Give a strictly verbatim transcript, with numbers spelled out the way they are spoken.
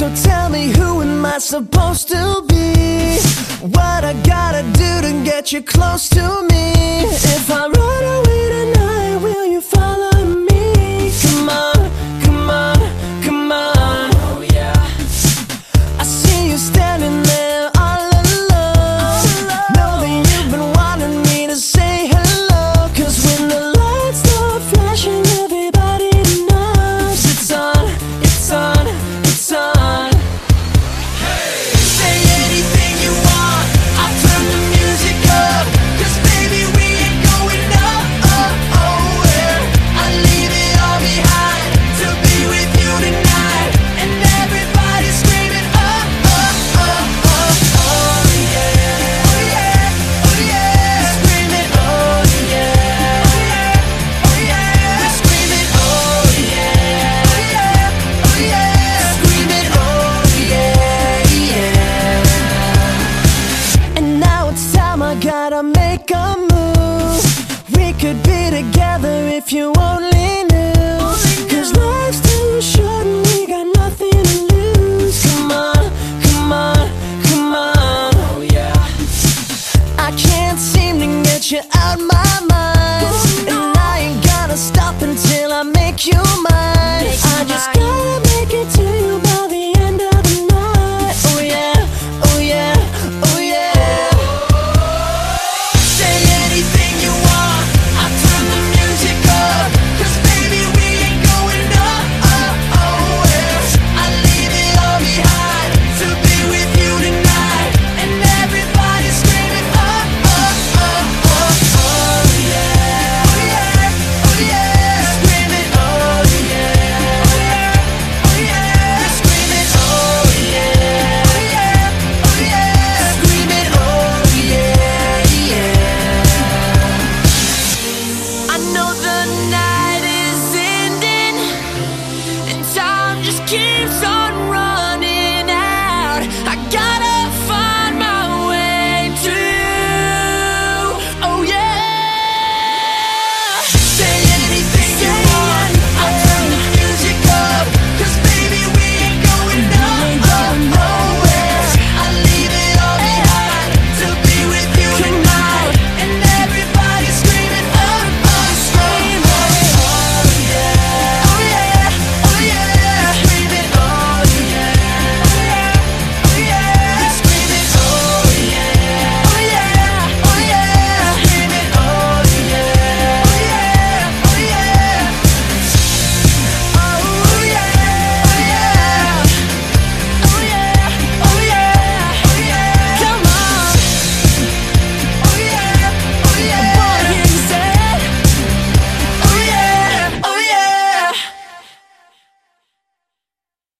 So tell me, who am I supposed to be? What I gotta do to get you close to me? If I run away tonight, will you follow me? Come on, come on, come on. Oh yeah. I see you standing there all alone. Know that you've been wanting me to say hello. Cause when the lights start flashing, everybody knows it's on, it's on, it's on. Say anything you want, I'll turn the music up. Cause baby, we ain't going nowhere. I leave it all behind to be with you tonight. And everybody's screaming, oh, oh, oh, oh, oh yeah. Oh yeah, oh yeah. We're screaming, oh yeah. Oh yeah, we're screaming, oh yeah. Oh yeah, oh yeah. Screaming, oh yeah, yeah. And now it's time, I gotta make a move. We could be together if you only knew. Cause life's too short and we got nothing to lose. Come on, come on, come on. Oh yeah. I can't seem to get you out my mind.